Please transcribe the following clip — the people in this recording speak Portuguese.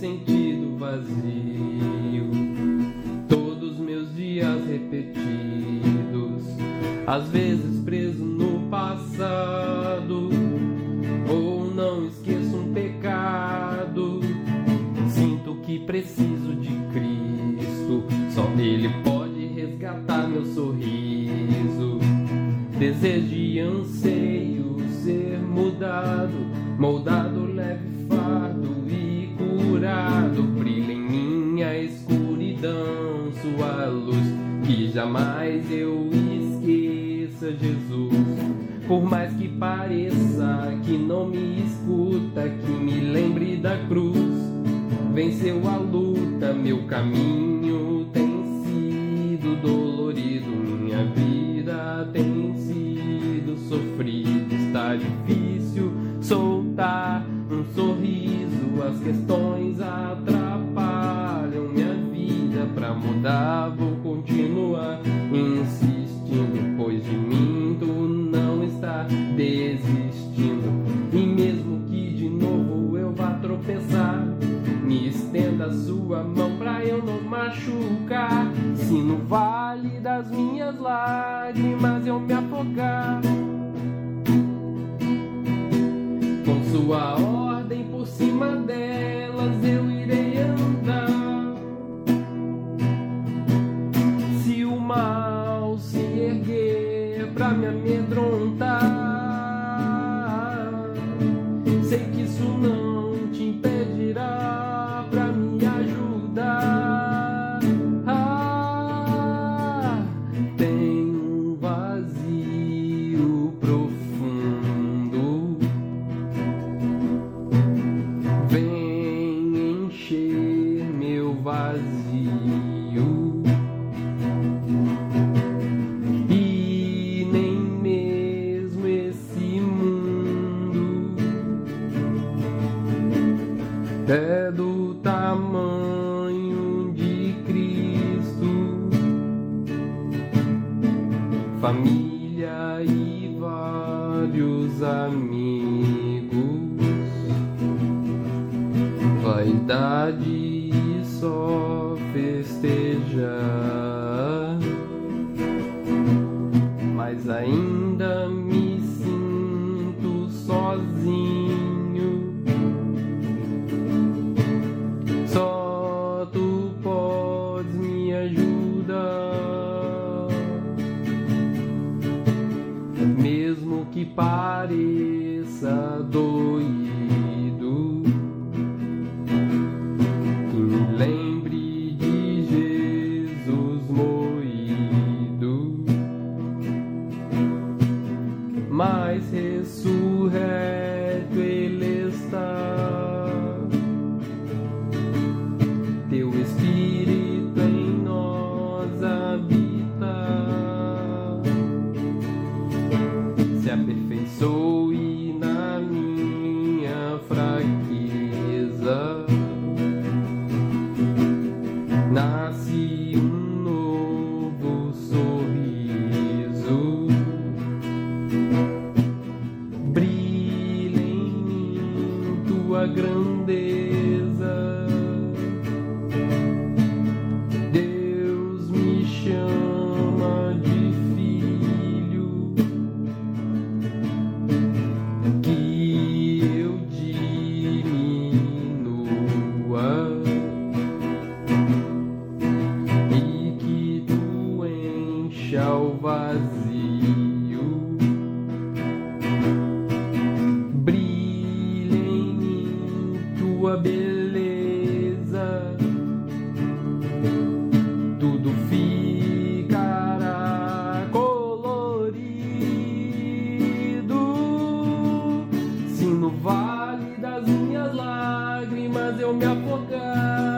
sentido vazio, todos meus dias repetidos, às vezes preso no passado, ou não esqueço um pecado. Sinto que preciso de Cristo, só Ele pode resgatar meu sorriso. Desejo e anseio ser mudado, moldado, leve fardo e curado. Brilha em minha escuridão sua luz, que jamais eu esqueça Jesus. Por mais que pareça que não me escuta, que me lembre da cruz. Venceu a luta, meu caminho tem sido dolorido, minha vida tem sido sofrida. Está difícil soltar um sorriso, as questões atrapalham minha vida. Pra mudar vou continuar insistindo, pois de mim tu não está desistindo. E mesmo que de novo eu vá tropeçar, me estenda a sua mão pra eu não machucar. Se no vale das minhas lágrimas eu me afogar, com sua ordem por cima delas eu irei andar. Se o mal se erguer pra me amedrontar, sei que isso não te impedirá pra me ajudar. Tem um vazio profundo, vem encher meu vazio, e nem mesmo esse mundo é do tamanho de Cristo. Família e vários amigos, vaidade e só festejar, mas ainda me sinto sozinho. Só tu podes me ajudar, mesmo que pareça doído, que me lembre de Jesus moído, mas ressurreto Ele está. Teu Espírito em nós habita, se aperfeiçoe na minha fraqueza. Nasce um novo sorriso, brilha em mim tua grandeza. Deus me chama de filho, que eu diminua e que tu encha o vazio. Brilha em mim tua beleza, tudo ficará colorido. Se no vale das minhas lágrimas eu me afogar,